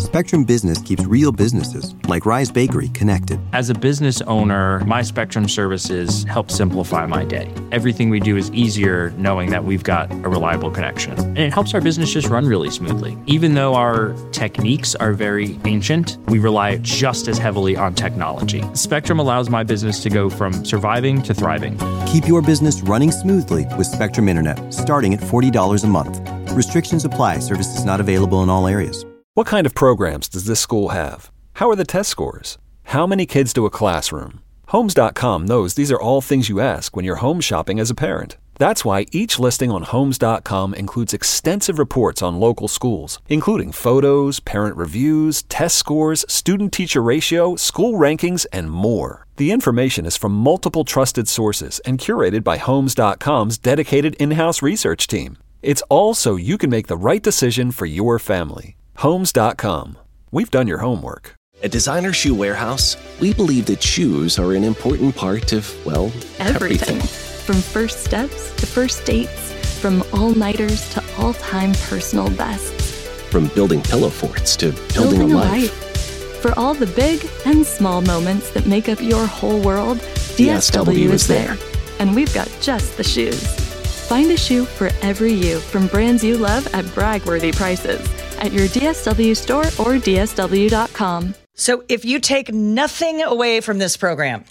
Spectrum Business keeps real businesses, like Rise Bakery, connected. As a business owner, my Spectrum services help simplify my day. Everything we do is easier knowing that we've got a reliable connection. And it helps our business just run really smoothly. Even though our techniques are very ancient, we rely just as heavily on technology. Spectrum allows my business to go from surviving to thriving. Keep your business running smoothly with Spectrum Internet, starting at $40 a month. Restrictions apply. Services not available in all areas. What kind of programs does this school have? How are the test scores? How many kids do a classroom? Homes.com knows these are all things you ask when you're home shopping as a parent. That's why each listing on Homes.com includes extensive reports on local schools, including photos, parent reviews, test scores, student-teacher ratio, school rankings, and more. The information is from multiple trusted sources and curated by Homes.com's dedicated in-house research team. It's all so you can make the right decision for your family. Homes.com. We've done your homework. At Designer Shoe Warehouse, we believe that shoes are an important part of, well, everything. From first steps to first dates, from all-nighters to all-time personal bests. From building pillow forts to building a life. For all the big and small moments that make up your whole world, DSW is there. And we've got just the shoes. Find a shoe for every you from brands you love at brag-worthy prices at your DSW store or DSW.com. So if you take nothing away from this program,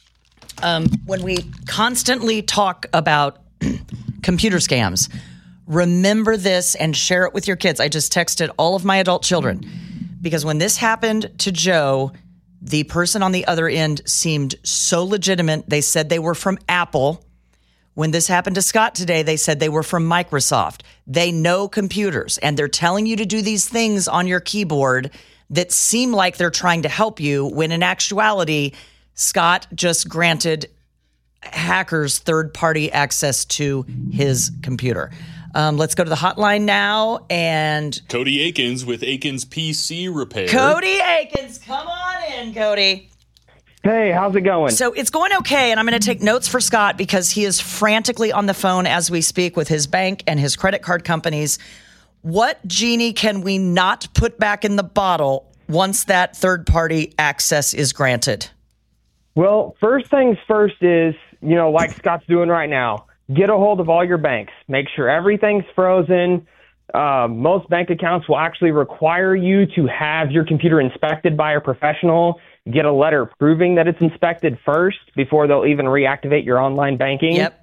when we constantly talk about computer scams, remember this and share it with your kids. I just texted all of my adult children because when this happened to Joe, the person on the other end seemed so legitimate. They said they were from Apple. When this happened to Scott today, they said they were from Microsoft. They know computers, and they're telling you to do these things on your keyboard that seem like they're trying to help you, when in actuality, Scott just granted hackers third-party access to his computer. Let's go to the hotline now, and Cody Akins with Akins PC Repair. Cody Akins, come on in, Cody. Hey, how's it going? So it's going okay, and I'm going to take notes for Scott because he is frantically on the phone as we speak with his bank and his credit card companies. What genie can we not put back in the bottle once that third-party access is granted? Well, first things first is, like Scott's doing right now, get a hold of all your banks. Make sure everything's frozen. Most bank accounts will actually require you to have your computer inspected by a professional. Get a letter proving that it's inspected first before they'll even reactivate your online banking. Yep.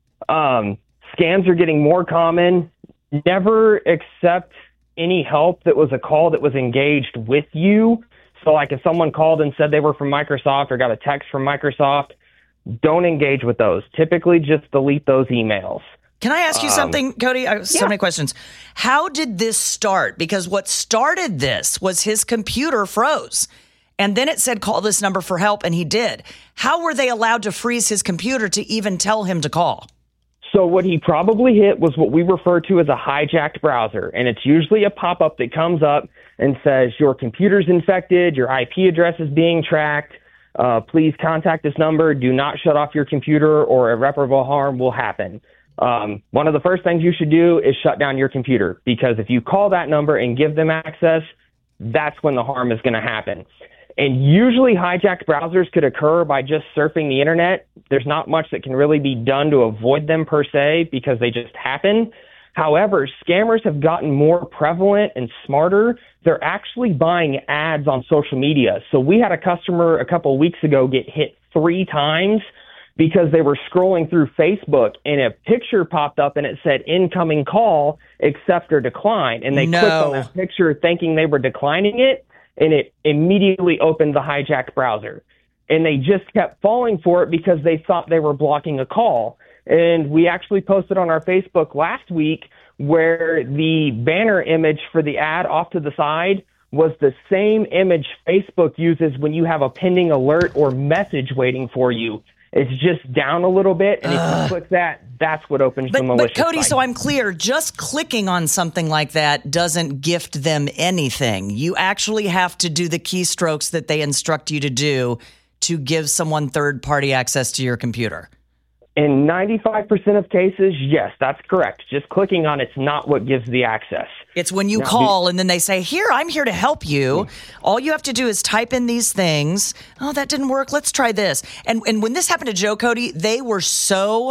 Scams are getting more common. Never accept any help that was a call that was engaged with you. So like if someone called and said they were from Microsoft or got a text from Microsoft, don't engage with those. Typically just delete those emails. Can I ask you something, Cody? I have so many questions. How did this start? Because what started this was his computer froze. And then it said, call this number for help, and he did. How were they allowed to freeze his computer to even tell him to call? So what he probably hit was what we refer to as a hijacked browser. And it's usually a pop-up that comes up and says, your computer's infected, your IP address is being tracked. Please contact this number. Do not shut off your computer or irreparable harm will happen. One of the first things you should do is shut down your computer, because if you call that number and give them access, that's when the harm is going to happen. And usually hijacked browsers could occur by just surfing the internet. There's not much that can really be done to avoid them per se, because they just happen. However, scammers have gotten more prevalent and smarter. They're actually buying ads on social media. So we had a customer a couple of weeks ago get hit 3 times because they were scrolling through Facebook and a picture popped up and it said incoming call, accept or decline. And they clicked on that picture thinking they were declining it, and it immediately opened the hijacked browser. And they just kept falling for it because they thought they were blocking a call. And we actually posted on our Facebook last week where the banner image for the ad off to the side was the same image Facebook uses when you have a pending alert or message waiting for you. It's just down a little bit, and if you click that, that's what opens the malicious But Cody, site. so I'm clear, just clicking on something like that doesn't gift them anything. You actually have to do the keystrokes that they instruct you to do to give someone third-party access to your computer. In 95% of cases, yes, that's correct. Just clicking on it's not what gives the access. It's when you call and then they say, I'm here to help you. All you have to do is type in these things. Oh, that didn't work. Let's try this. And when this happened to Joe, Cody, they were so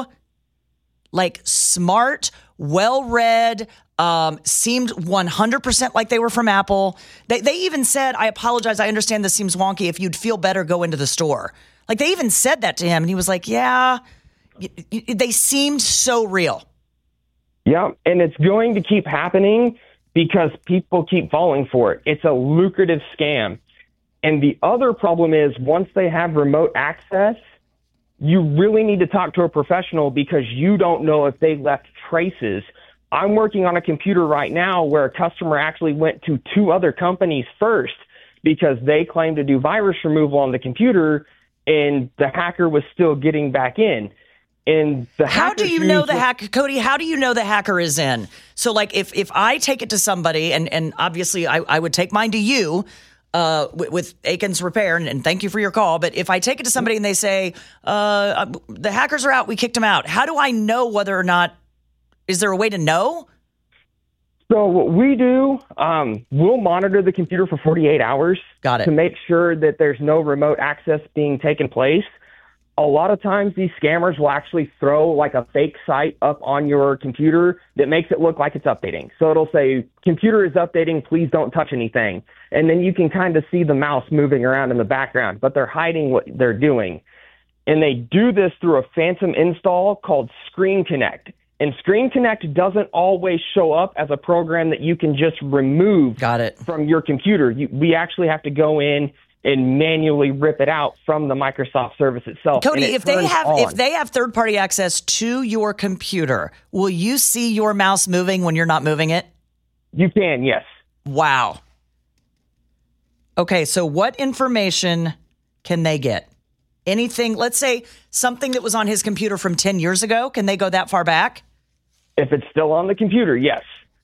smart, well-read, seemed 100% like they were from Apple. They even said, I apologize. I understand this seems wonky. If you'd feel better, go into the store. Like they even said that to him. And he was like, yeah, they seemed so real. Yeah. And it's going to keep happening because people keep falling for it. It's a lucrative scam. And the other problem is once they have remote access, you really need to talk to a professional because you don't know if they left traces. I'm working on a computer right now where a customer actually went to 2 other companies first because they claimed to do virus removal on the computer and the hacker was still getting back in. And how do you know the hacker, Cody? How do you know the hacker is in? So like if I take it to somebody and obviously I would take mine to you, with Aikens Repair, and thank you for your call. But if I take it to somebody and they say, the hackers are out, we kicked them out, how do I know whether or not, is there a way to know? So what we do, we'll monitor the computer for 48 hours. Got it. To make sure that there's no remote access being taken place. A lot of times these scammers will actually throw like a fake site up on your computer that makes it look like it's updating. So it'll say, computer is updating, please don't touch anything. And then you can kind of see the mouse moving around in the background, but they're hiding what they're doing. And they do this through a phantom install called Screen Connect. And Screen Connect doesn't always show up as a program that you can just remove from your computer. We actually have to go in and manually rip it out from the Microsoft service itself. Cody, if they have third-party access to your computer, will you see your mouse moving when you're not moving it? You can, yes. Wow. Okay, so what information can they get? Anything, let's say something that was on his computer from 10 years ago, can they go that far back? If it's still on the computer, yes.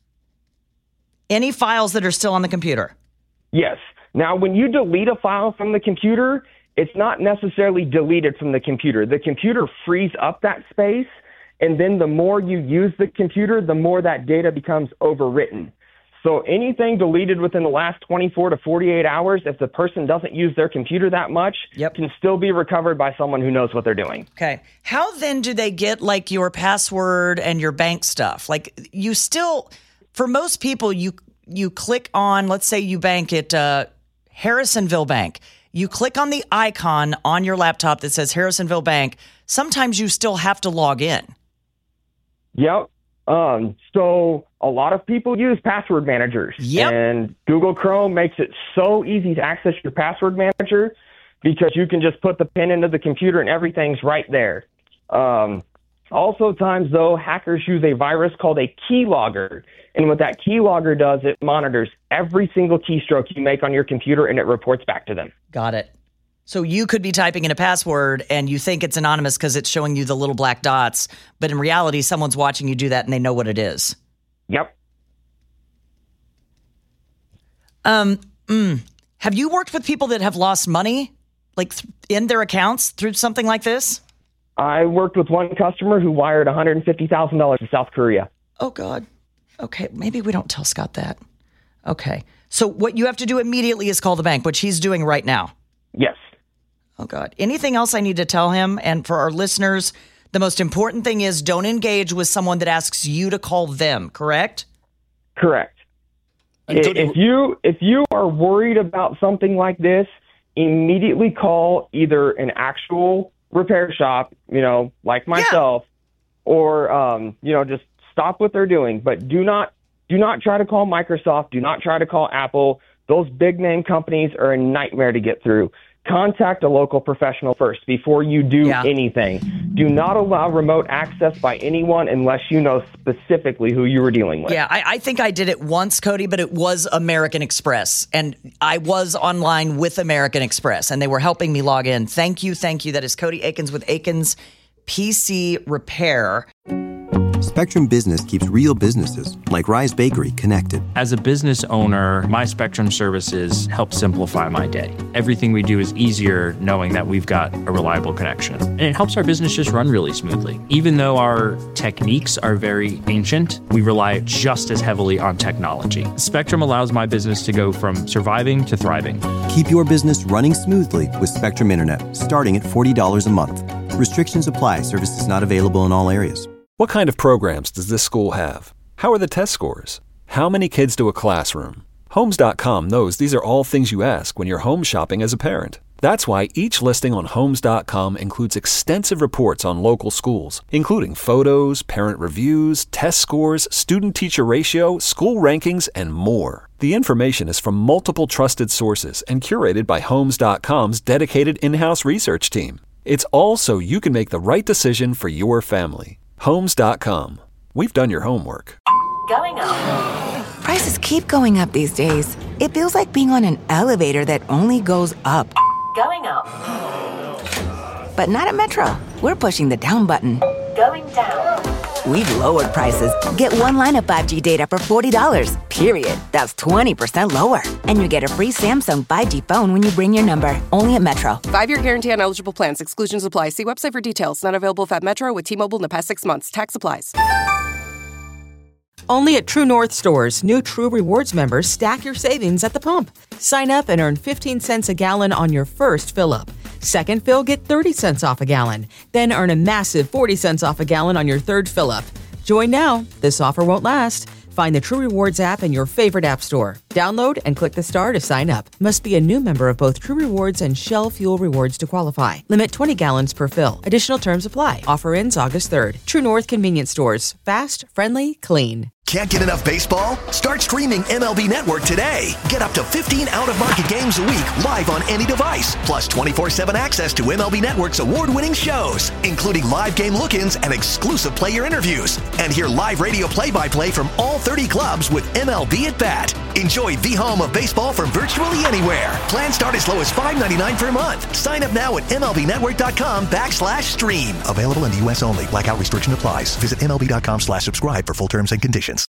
Any files that are still on the computer? Yes. Now, when you delete a file from the computer, it's not necessarily deleted from the computer. The computer frees up that space, and then the more you use the computer, the more that data becomes overwritten. So anything deleted within the last 24 to 48 hours, if the person doesn't use their computer that much, can still be recovered by someone who knows what they're doing. Okay. How then do they get like your password and your bank stuff? Like you still, for most people, you click on, let's say you bank at Harrisonville Bank. You click on the icon on your laptop that says Harrisonville Bank. Sometimes you still have to log in. Yep. So a lot of people use password managers. And Google Chrome makes it so easy to access your password manager because you can just put the pin into the computer and everything's right there. Also times, though, hackers use a virus called a keylogger. And what that keylogger does, it monitors every single keystroke you make on your computer and it reports back to them. Got it. So you could be typing in a password and you think it's anonymous because it's showing you the little black dots. But in reality, someone's watching you do that and they know what it is. Yep. Have you worked with people that have lost money, like in their accounts through something like this? I worked with one customer who wired $150,000 to South Korea. Oh, God. Okay, maybe we don't tell Scott that. Okay. So what you have to do immediately is call the bank, which he's doing right now. Yes. Oh, God. Anything else I need to tell him? And for our listeners, the most important thing is don't engage with someone that asks you to call them, correct? Correct. If you are worried about something like this, immediately call either an actual repair shop, like myself, or, just stop what they're doing. But do not try to call Microsoft. Do not try to call Apple. Those big name companies are a nightmare to get through. Contact a local professional first before you do anything. Do not allow remote access by anyone unless you know specifically who you were dealing with. Yeah, I think I did it once, Cody, but it was American Express. And I was online with American Express, and they were helping me log in. Thank you. That is Cody Aikens with Aikens PC Repair. Spectrum Business keeps real businesses, like Rise Bakery, connected. As a business owner, my Spectrum services help simplify my day. Everything we do is easier knowing that we've got a reliable connection. And it helps our business just run really smoothly. Even though our techniques are very ancient, we rely just as heavily on technology. Spectrum allows my business to go from surviving to thriving. Keep your business running smoothly with Spectrum Internet, starting at $40 a month. Restrictions apply. Services not available in all areas. What kind of programs does this school have? How are the test scores? How many kids do a classroom? Homes.com knows these are all things you ask when you're home shopping as a parent. That's why each listing on Homes.com includes extensive reports on local schools, including photos, parent reviews, test scores, student-teacher ratio, school rankings, and more. The information is from multiple trusted sources and curated by Homes.com's dedicated in-house research team. It's all so you can make the right decision for your family. Homes.com. We've done your homework. Going up. Prices keep going up these days. It feels like being on an elevator that only goes up. Going up. But not at Metro. We're pushing the down button. Going down. We've lowered prices. Get one line of 5G data for $40, period. That's 20% lower. And you get a free Samsung 5G phone when you bring your number. Only at Metro. 5-year guarantee on eligible plans. Exclusions apply. See website for details. Not available at Metro with T-Mobile in the past 6 months. Tax applies. Only at True North stores, new True Rewards members stack your savings at the pump. Sign up and earn 15 cents a gallon on your first fill-up. Second fill, get 30 cents off a gallon. Then earn a massive 40 cents off a gallon on your third fill-up. Join now. This offer won't last. Find the True Rewards app in your favorite app store. Download and click the star to sign up. Must be a new member of both True Rewards and Shell Fuel Rewards to qualify. Limit 20 gallons per fill. Additional terms apply. Offer ends August 3rd. True North Convenience Stores. Fast, friendly, clean. Can't get enough baseball? Start streaming MLB Network today. Get up to 15 out-of-market games a week live on any device. Plus 24/7 access to MLB Network's award-winning shows, including live game look-ins and exclusive player interviews. And hear live radio play-by-play from all 30 clubs with MLB at Bat. Enjoy the home of baseball from virtually anywhere. Plans start as low as $5.99 per month. Sign up now at MLBnetwork.com/stream. Available in the U.S. only. Blackout restriction applies. Visit MLB.com/subscribe for full terms and conditions.